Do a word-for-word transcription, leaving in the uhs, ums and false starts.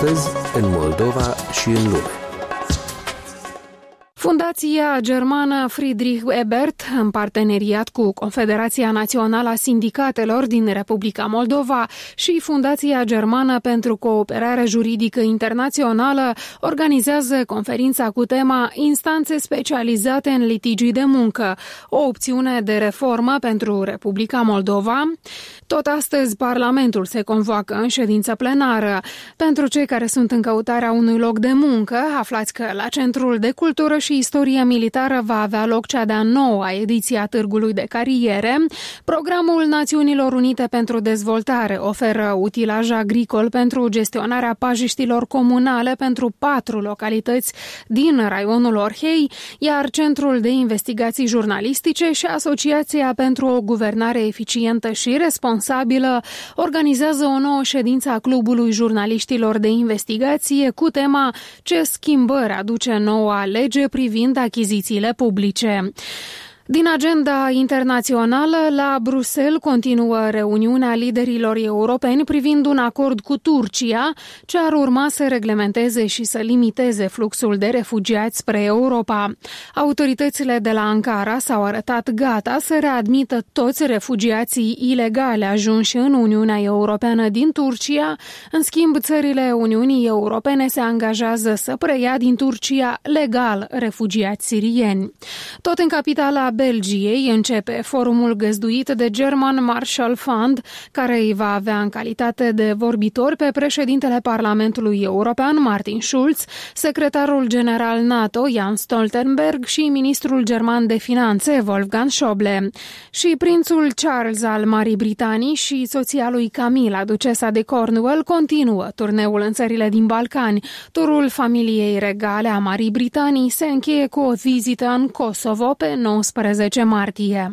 astăzi, în Moldova și în lume. Fundația germană Friedrich Ebert, în parteneriat cu Confederația Națională a Sindicatelor din Republica Moldova și Fundația Germană pentru Cooperare Juridică Internațională, organizează conferința cu tema Instanțe specializate în litigii de muncă, o opțiune de reformă pentru Republica Moldova. Tot astăzi, Parlamentul se convoacă în ședință plenară. Pentru cei care sunt în căutarea unui loc de muncă, aflați că la Centrul de Cultură și Istorie Militară va avea loc cea de-a noua ediție a Târgului de Cariere. Programul Națiunilor Unite pentru Dezvoltare oferă utilaj agricol pentru gestionarea pajiștilor comunale pentru patru localități din raionul Orhei, iar Centrul de Investigații Jurnalistice și Asociația pentru o Guvernare Eficientă și Responsabilă organizează o nouă ședință a Clubului Jurnaliștilor de Investigație cu tema Ce schimbări aduce noua lege privind achizițiile publice. Din agenda internațională, la Bruxelles continuă reuniunea liderilor europeni privind un acord cu Turcia, ce ar urma să reglementeze și să limiteze fluxul de refugiați spre Europa. Autoritățile de la Ankara s-au arătat gata să readmită toți refugiații ilegale ajunși în Uniunea Europeană din Turcia. În schimb, țările Uniunii Europene se angajează să preia din Turcia legal refugiați sirieni. Tot în capitala Belgiei începe forumul găzduit de German Marshall Fund, care îi va avea în calitate de vorbitor pe președintele Parlamentului European Martin Schulz, secretarul general NATO Jens Stoltenberg și ministrul german de finanțe Wolfgang Schäuble. Și prințul Charles al Marii Britanii și soția lui Camilla, ducesa de Cornwall, continuă turneul în țările din Balcani. Turul familiei regale a Marii Britanii se încheie cu o vizită în Kosovo pe nouăsprezece martie.